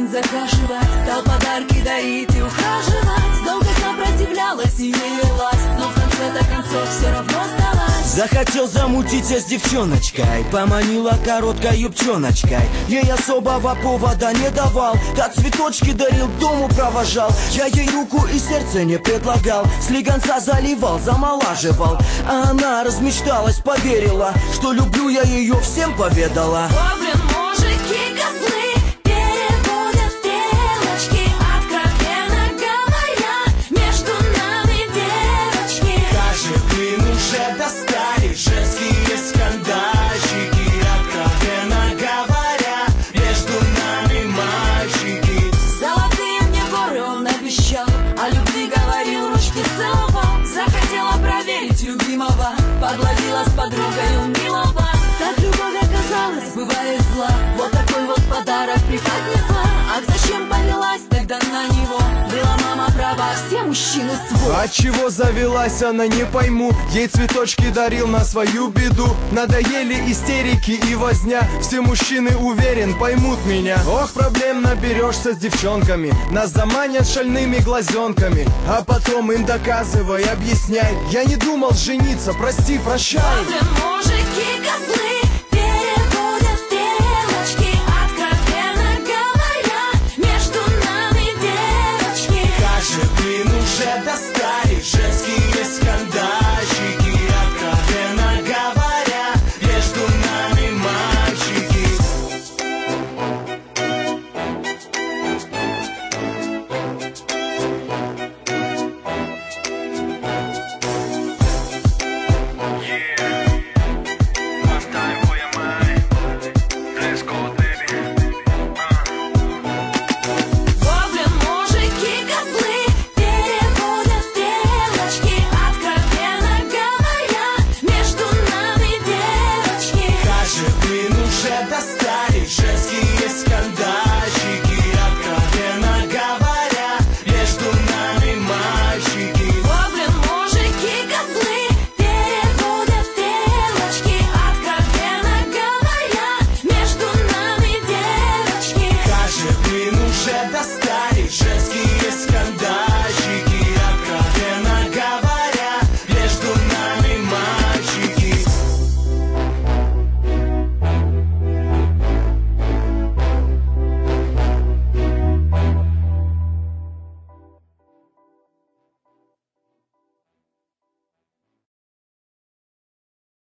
день захаживать, стал подарки дарить и ухаживать. Долго сопротивлялась и не велась, но в конце-то концов все равно сдалась. Захотел замутиться с девчоночкой, поманила короткой юбчоночкой. Ей особого повода не давал, так цветочки дарил, к дому провожал. Я ей руку и сердце не предлагал, слегонца заливал, замолаживал. А она размечталась, поверила, что люблю я ее, всем поведала. О, блин, мужики козлы, переводят стрелочки, откровенно говоря, между нами девочки. Каждый блин уже достали женские скандальчики, откровенно говоря, между нами мальчики. Золотые мне горы он обещал, о любви говорил, ручки целовал. Захотела проверить любимого, подловила с подругой милого. Так любовь оказалась, бывает зла, вот такой вот подарок преподнесла. Ах, зачем повелась тогда на него? Была мама права, все мужчины свой. Отчего завелась она, не пойму. Ей цветочки дарил на свою беду. Надоели истерики и возня. Все мужчины, уверен, поймут меня. Ох, проблем наберешься с девчонками, нас заманят шальными глазенками, а потом им доказывай, объясняй. Я не думал жениться, прости, прощай. Блин, мужики козлы, переводят стрелочки, откровенно говоря, между нами девочки. Каждый блин уже достали женские скандальчики, откровенно говоря, между нами мальчики. О, блин, мужики козлы, переводят стрелочки, откровенно говоря, между нами девочки. Каждый блин уже достали женские скандальчики, откровенно говоря, между нами мальчики. О, блин, мужики козлы, переводят стрелочки, откровенно говоря, между нами девочки. Каждый блин уже достали женские